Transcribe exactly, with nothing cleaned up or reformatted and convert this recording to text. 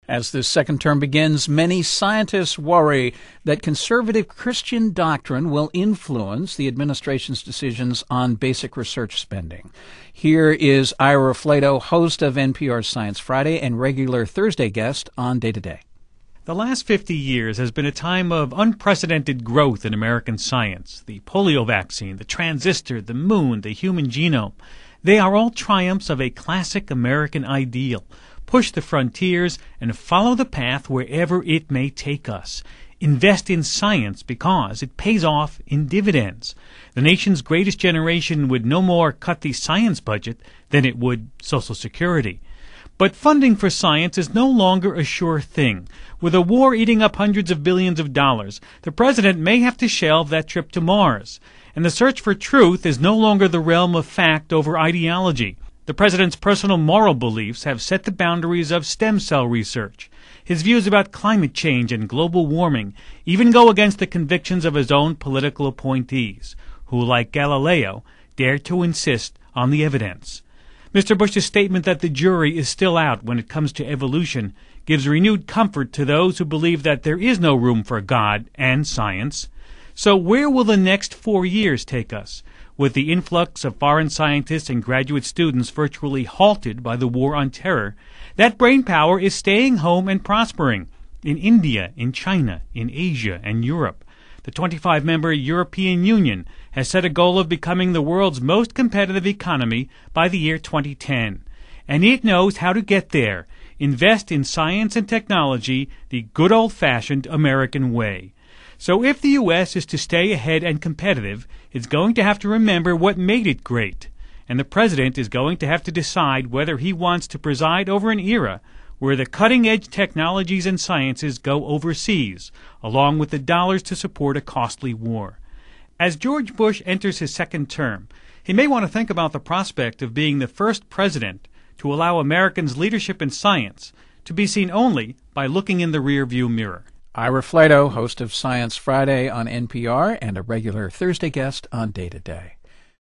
As this second term begins, many scientists worry that conservative Christian doctrine will influence the administration's decisions on basic research spending. Here is Ira Flatow, host of N P R's Science Friday and regular Thursday guest on Day to Day. The last fifty years has been a time of unprecedented growth in American science. The polio vaccine, the transistor, the moon, the human genome. They are all triumphs of a classic American ideal. Push the frontiers and follow the path wherever it may take us. Invest in science because it pays off in dividends. The nation's greatest generation would no more cut the science budget than it would Social Security. But funding for science is no longer a sure thing. With a war eating up hundreds of billions of dollars, the president may have to shelve that trip to Mars. And the search for truth is no longer the realm of fact over ideology. The president's personal moral beliefs have set the boundaries of stem cell research. His views about climate change and global warming even go against the convictions of his own political appointees, who, like Galileo, dare to insist on the evidence. Mister Bush's statement that the jury is still out when it comes to evolution gives renewed comfort to those who believe that there is no room for God and science. So where will the next four years take us? With the influx of foreign scientists and graduate students virtually halted by the war on terror, that brainpower is staying home and prospering in India, in China, in Asia, and Europe. The twenty-five member European Union has set a goal of becoming the world's most competitive economy by the year twenty ten. And it knows how to get there. Invest in science and technology the good old-fashioned American way. So if the U S is to stay ahead and competitive, it's going to have to remember what made it great. And the president is going to have to decide whether he wants to preside over an era where the cutting-edge technologies and sciences go overseas, along with the dollars to support a costly war. As George Bush enters his second term, he may want to think about the prospect of being the first president to allow Americans' leadership in science to be seen only by looking in the rearview mirror. Ira Flatow, host of Science Friday on N P R and a regular Thursday guest on Day to Day.